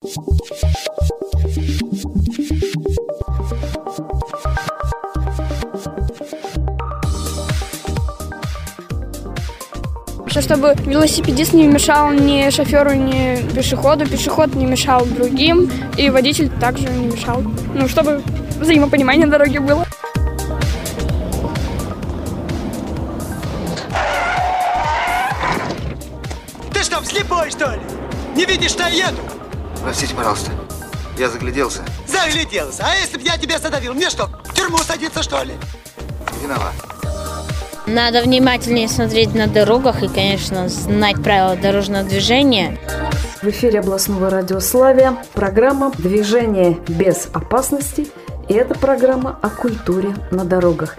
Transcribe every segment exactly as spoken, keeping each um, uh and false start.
Чтобы велосипедист не мешал ни шоферу, ни пешеходу, пешеход не мешал другим, и водитель также не мешал. Ну, чтобы взаимопонимание на дороге было. Ты что, слепой, что ли? Не видишь, что я еду? Простите, пожалуйста, я загляделся. Загляделся? А если бы я тебя задавил, мне что, в тюрьму садиться, что ли? Виноват. Надо внимательнее смотреть на дорогах и, конечно, знать правила дорожного движения. В эфире областного радио «Славия» программа «Движение без опасностей». И это программа о культуре на дорогах.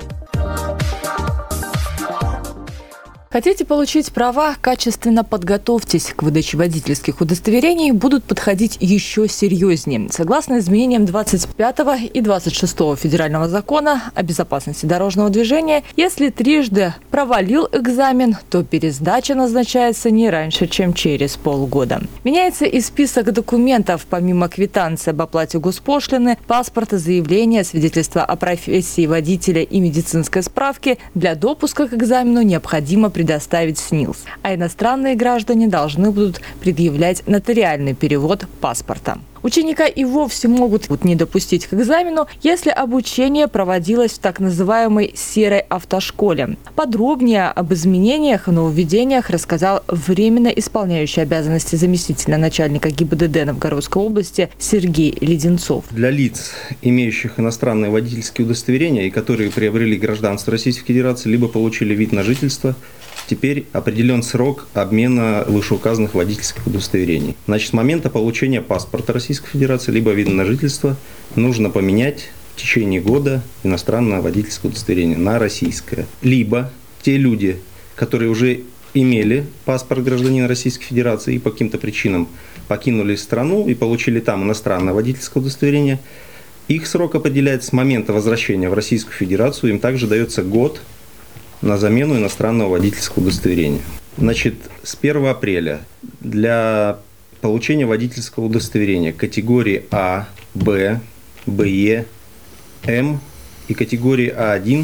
Хотите получить права? Качественно подготовьтесь. К выдаче водительских удостоверений будут подходить еще серьезнее. Согласно изменениям двадцать пятого и двадцать шестого федерального закона о безопасности дорожного движения, если трижды провалил экзамен, то пересдача назначается не раньше, чем через полгода. Меняется и список документов. Помимо квитанции об оплате госпошлины, паспорта, заявления, свидетельства о профессии водителя и медицинской справки, для допуска к экзамену необходимо предоставить предоставить СНИЛС, а иностранные граждане должны будут предъявлять нотариальный перевод паспорта. Ученика и вовсе могут не допустить к экзамену, если обучение проводилось в так называемой серой автошколе. Подробнее об изменениях и нововведениях рассказал временно исполняющий обязанности заместителя начальника ГИБДД Новгородской области Сергей Леденцов. Для лиц, имеющих иностранные водительские удостоверения и которые приобрели гражданство Российской Федерации, либо получили вид на жительство, теперь определен срок обмена вышеуказанных водительских удостоверений. Значит, с момента получения паспорта Российской Федерации либо вида на жительство нужно поменять в течение года иностранное водительское удостоверение на российское. Либо те люди, которые уже имели паспорт гражданина Российской Федерации и по каким-то причинам покинули страну и получили там иностранное водительское удостоверение, их срок определяется с момента возвращения в Российскую Федерацию, им также дается год на замену иностранного водительского удостоверения. Значит, с первого апреля для получения водительского удостоверения категории А, Б, БЕ, М и категории А один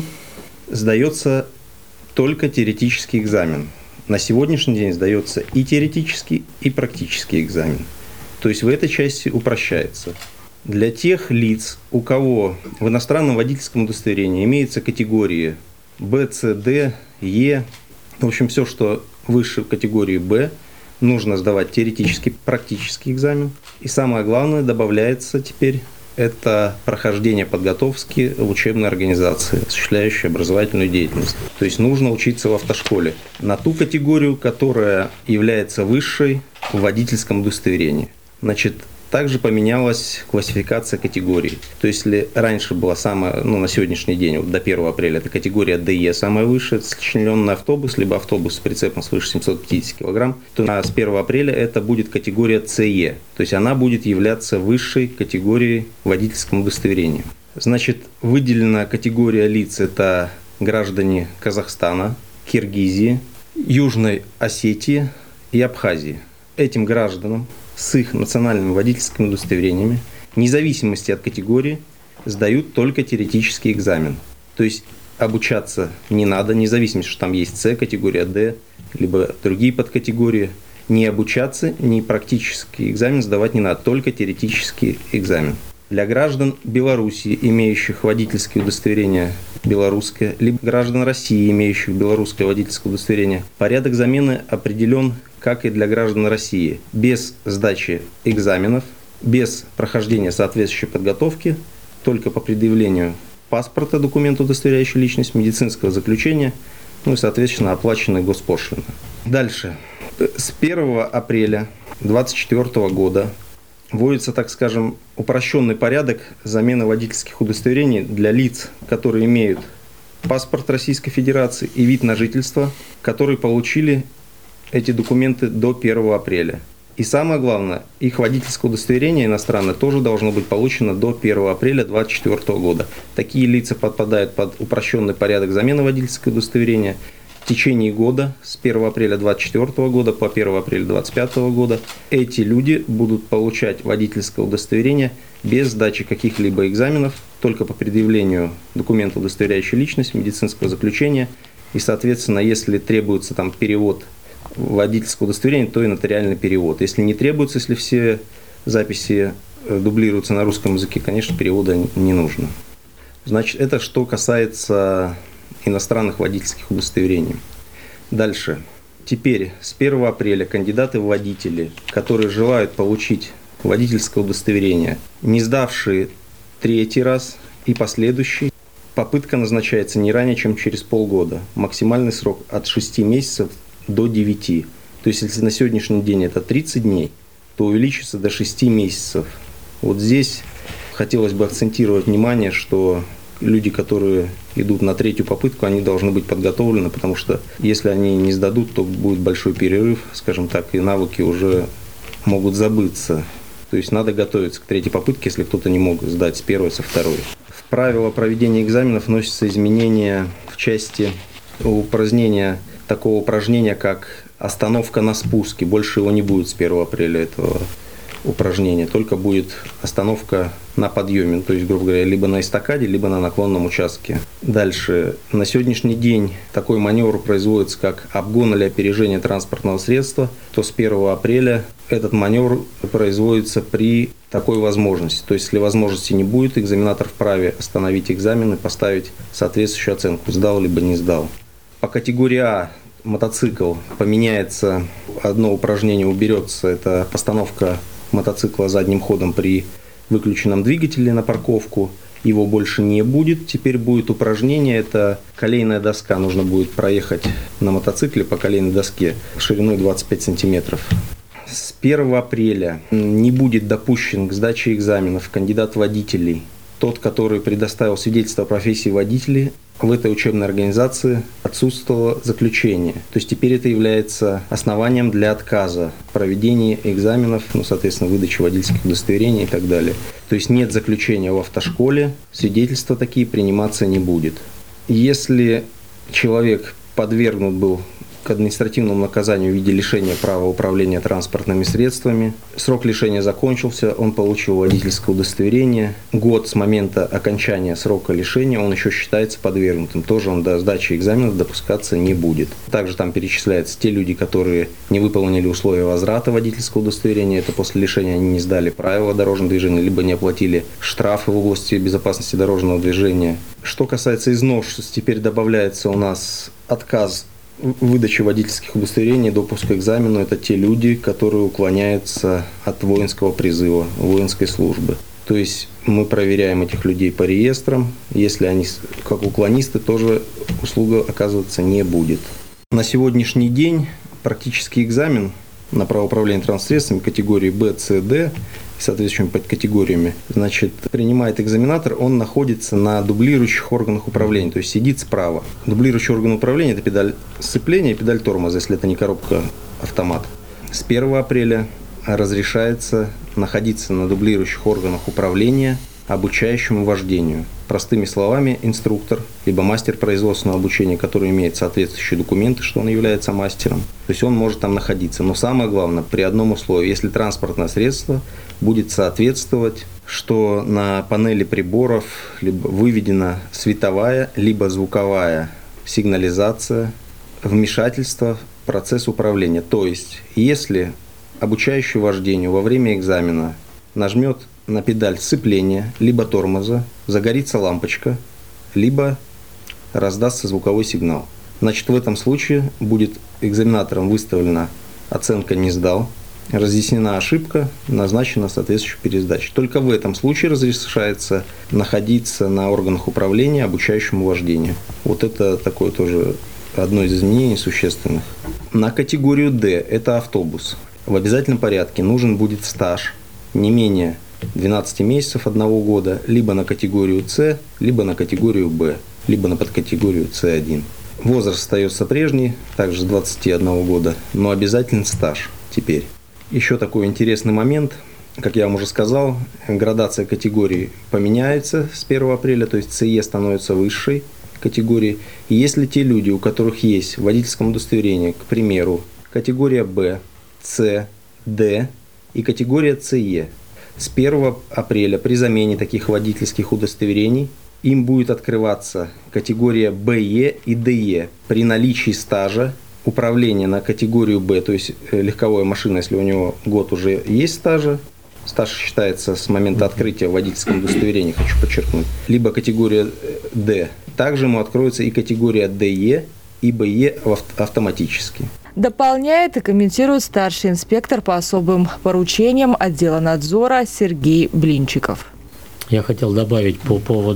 сдается только теоретический экзамен. На сегодняшний день сдается и теоретический, и практический экзамен. То есть в этой части упрощается. Для тех лиц, у кого в иностранном водительском удостоверении имеются категории Б, С, Д, Е, в общем, все, что выше категории Б, нужно сдавать теоретический, практический экзамен. И самое главное, добавляется теперь, это прохождение подготовки в учебной организации, осуществляющей образовательную деятельность. То есть нужно учиться в автошколе на ту категорию, которая является высшей в водительском удостоверении. Значит, также поменялась классификация категорий. То есть, если раньше была самая, ну, на сегодняшний день, вот до первого апреля, это категория ДЕ, самая высшая, сочлененный автобус, либо автобус с прицепом свыше семьсот пятьдесят килограмм, то с первого апреля это будет категория ЦЕ. То есть, она будет являться высшей категорией в водительском удостоверении. Значит, выделена категория лиц – это граждане Казахстана, Киргизии, Южной Осетии и Абхазии. Этим гражданам с их национальными водительскими удостоверениями, вне зависимости от категории, сдают только теоретический экзамен. То есть обучаться не надо, вне зависимости, что там есть С, категория Д, либо другие подкатегории. Не обучаться, ни практический экзамен сдавать не надо, только теоретический экзамен. Для граждан Беларуси, имеющих водительские удостоверения белорусское, либо граждан России, имеющих белорусское водительское удостоверение, порядок замены определен, как и для граждан России, без сдачи экзаменов, без прохождения соответствующей подготовки, только по предъявлению паспорта, документа, удостоверяющего личность, медицинского заключения, ну и, соответственно, оплаченной госпошлины. Дальше. С первого апреля две тысячи двадцать четвёртого года вводится, так скажем, упрощенный порядок замены водительских удостоверений для лиц, которые имеют паспорт Российской Федерации и вид на жительство, которые получили эти документы до первого апреля. И самое главное, их водительское удостоверение иностранное тоже должно быть получено до первого апреля две тысячи двадцать четвёртого года. Такие лица подпадают под упрощенный порядок замены водительского удостоверения. в течение года, с первого апреля две тысячи двадцать четвёртого года по первого апреля две тысячи двадцать пятого года, эти люди будут получать водительское удостоверение без сдачи каких-либо экзаменов, только по предъявлению документа, удостоверяющего личность, медицинского заключения. И, соответственно, если требуется там перевод водительского удостоверения, то и нотариальный перевод. Если не требуется, если все записи дублируются на русском языке, конечно, перевода не нужно. Значит, это что касается иностранных водительских удостоверений. Дальше. Теперь с первого апреля кандидаты в водители, которые желают получить водительское удостоверение, не сдавшие третий раз и последующий, попытка назначается не ранее, чем через полгода. Максимальный срок от шести месяцев до девяти. То есть, если на сегодняшний день это тридцать дней, то увеличится до шести месяцев. Вот здесь хотелось бы акцентировать внимание, что люди, которые идут на третью попытку, они должны быть подготовлены, потому что если они не сдадут, то будет большой перерыв, скажем так, и навыки уже могут забыться. То есть надо готовиться к третьей попытке, если кто-то не мог сдать с первой, со второй. В правила проведения экзаменов вносятся изменения в части упразднения такого упражнения, как остановка на спуске. Больше его не будет с первого апреля этого упражнения, только будет остановка на подъеме, то есть, грубо говоря, либо на эстакаде, либо на наклонном участке. Дальше. На сегодняшний день такой маневр производится как обгон или опережение транспортного средства, то с первого апреля этот маневр производится при такой возможности. То есть, если возможности не будет, экзаменатор вправе остановить экзамен и поставить соответствующую оценку, сдал либо не сдал. По категории А мотоцикл поменяется, одно упражнение уберется, это постановка мотоцикла задним ходом при выключенном двигателе на парковку. Его больше не будет. Теперь будет упражнение, это колейная доска. Нужно будет проехать на мотоцикле по колейной доске шириной двадцать пять сантиметров. С первого апреля не будет допущен к сдаче экзаменов кандидат водителей, тот, который предоставил свидетельство о профессии водителя. В этой учебной организации отсутствовало заключение. То есть теперь это является основанием для отказа в проведении экзаменов, ну, соответственно, выдачи водительских удостоверений и так далее. То есть нет заключения в автошколе, свидетельства такие приниматься не будет. Если человек подвергнут был к административному наказанию в виде лишения права управления транспортными средствами. Срок лишения закончился, он получил водительское удостоверение. Год с момента окончания срока лишения он еще считается подвергнутым. Тоже он до сдачи экзаменов допускаться не будет. Также там перечисляются те люди, которые не выполнили условия возврата водительского удостоверения. Это после лишения они не сдали правила дорожного движения, либо не оплатили штрафы в области безопасности дорожного движения. Что касается изношенности, теперь добавляется у нас отказ выдачи водительских удостоверений, допуск к экзамену – это те люди, которые уклоняются от воинского призыва, воинской службы. То есть мы проверяем этих людей по реестрам. Если они как уклонисты, тоже услуга оказываться не будет. На сегодняшний день практический экзамен на право управления транспортными средствами категории Б, С, Д и соответствующими подкатегориями, значит, принимает экзаменатор, он находится на дублирующих органах управления, то есть сидит справа. Дублирующий орган управления – это педаль сцепления и педаль тормоза, если это не коробка автомат. С первого апреля разрешается находиться на дублирующих органах управления обучающему вождению. Простыми словами, инструктор, либо мастер производственного обучения, который имеет соответствующие документы, что он является мастером. То есть он может там находиться. Но самое главное, при одном условии, если транспортное средство будет соответствовать, что на панели приборов либо выведена световая, либо звуковая сигнализация, вмешательство в процесс управления. То есть, если обучающий вождению во время экзамена нажмет на педаль сцепления, либо тормоза, загорится лампочка, либо раздастся звуковой сигнал. Значит, в этом случае будет экзаменатором выставлена оценка «не сдал», разъяснена ошибка, назначена соответствующая пересдача. Только в этом случае разрешается находиться на органах управления обучающему вождению. Вот это такое тоже одно из изменений существенных. На категорию «Д» – это автобус. В обязательном порядке нужен будет стаж не менее двенадцати месяцев одного года, либо на категорию С, либо на категорию Б, либо на подкатегорию С один. Возраст остается прежний, также с двадцати одного года, но обязателен стаж теперь. Еще такой интересный момент, как я вам уже сказал, градация категорий поменяется с первого апреля, то есть СЕ становится высшей категорий. И если те люди, у которых есть в водительском удостоверении, к примеру, категория Б, С, Д и категория С Е, с первого апреля при замене таких водительских удостоверений им будет открываться категория Б Е и Д Е при наличии стажа управления на категорию Б, то есть легковая машина, если у него год уже есть стажа, стаж считается с момента открытия водительского удостоверения, хочу подчеркнуть, либо категория Д. Также ему откроется и категория Д Е и Б Е автоматически. Дополняет и комментирует старший инспектор по особым поручениям отдела надзора Сергей Блинчиков. Я хотел добавить по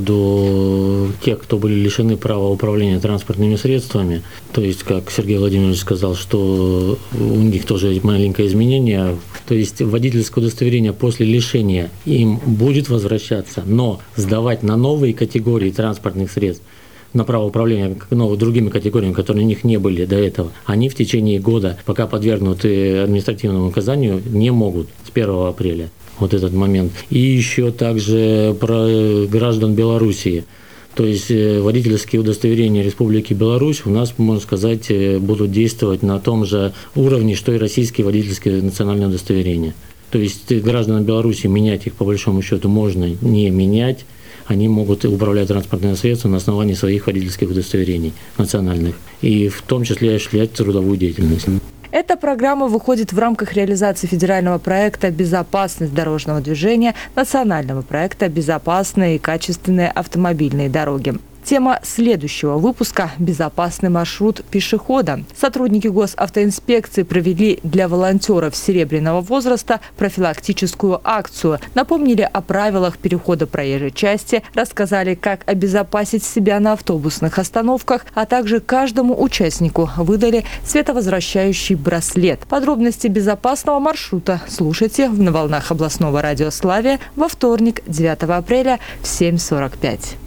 поводу тех, кто были лишены права управления транспортными средствами. То есть, как Сергей Владимирович сказал, что у них тоже есть маленькое изменение. То есть, водительское удостоверение после лишения им будет возвращаться, но сдавать на новые категории транспортных средств, на право управления новыми другими категориями, которые у них не были до этого, они в течение года, пока подвергнуты административному наказанию, не могут с первого апреля. Вот этот момент. И еще также про граждан Белоруссии. То есть водительские удостоверения Республики Беларусь у нас, можно сказать, будут действовать на том же уровне, что и российские водительские национальные удостоверения. То есть гражданам Беларуси менять их по большому счету можно не менять. Они могут управлять транспортными средствами на основании своих водительских удостоверений национальных. И в том числе осуществлять трудовую деятельность. Эта программа выходит в рамках реализации федерального проекта «Безопасность дорожного движения», национального проекта «Безопасные и качественные автомобильные дороги». Тема следующего выпуска – «Безопасный маршрут пешехода». Сотрудники госавтоинспекции провели для волонтеров серебряного возраста профилактическую акцию. Напомнили о правилах перехода проезжей части, рассказали, как обезопасить себя на автобусных остановках, а также каждому участнику выдали световозвращающий браслет. Подробности безопасного маршрута слушайте на волнах областного радио «Славия» во вторник, девятого апреля в семь сорок пять.